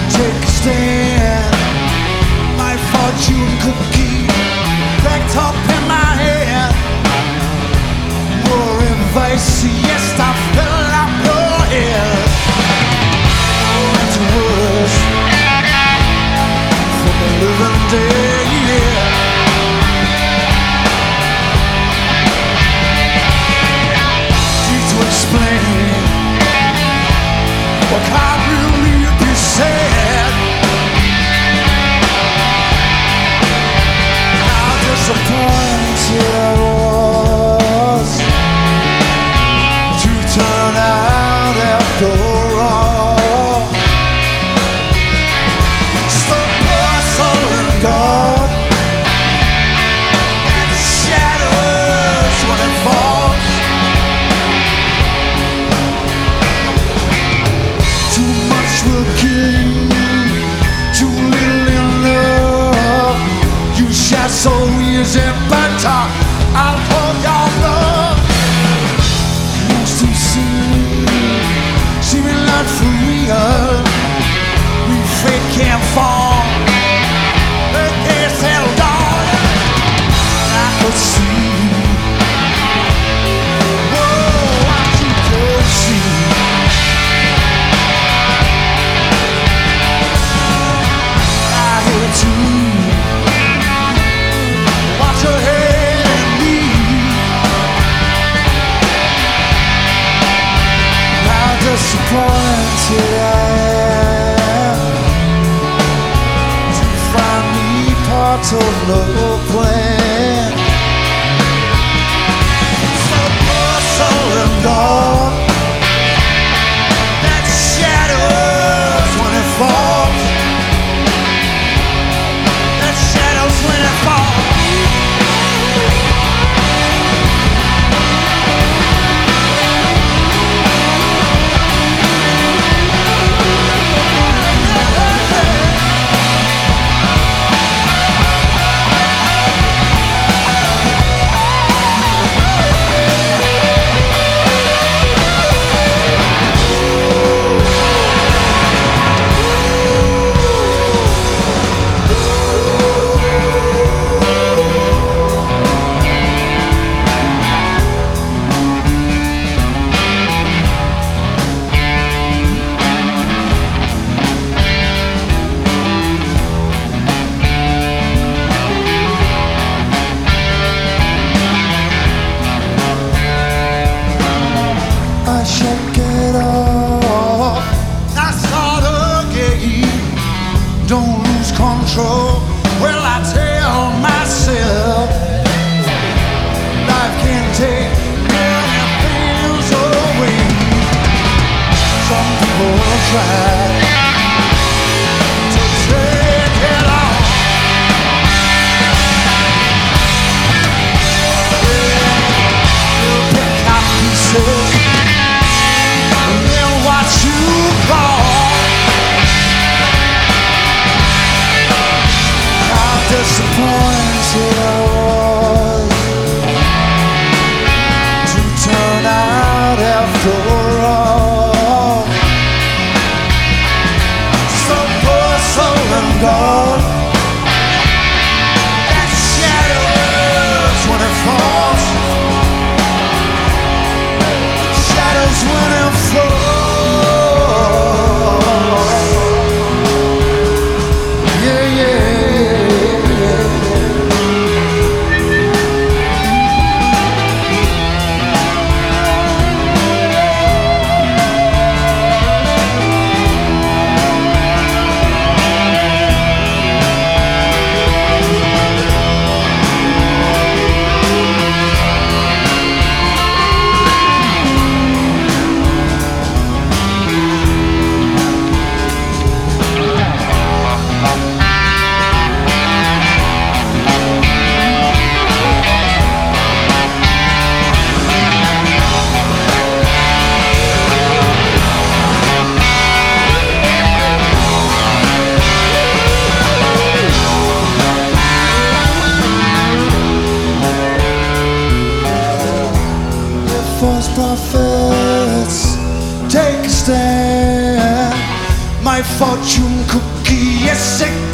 take a stand. My fortune cookie packed up in my hand. War advice, yes, I fell out your head. Went to worse for the living day, yeah. To explain what can't really be said. How disappointed I was to turn out after all. So puzzle and God and the shadows when it falls. Too much will kill you, too little in love. You shot so easy, but I'll hold your love. Used to see me not for real. We fake can't fall, they can't settle down. I could see, whoa, I could see. Watch your head and leave. How disappointed I am to find me part of no plan. So puzzle and God that shadows when it falls. When it falls. I shall get off. I saw the game. Don't lose control. Well, I tell myself life can take many things away. Some people try to take it off. They'll pick out pieces and then watch you fall. How disappointed I was to turn out after all. So poor soul and God that shadows when it falls. Shadows when it falls. Yeah, yeah. false prophets take a stand. My fortune cookie, yes it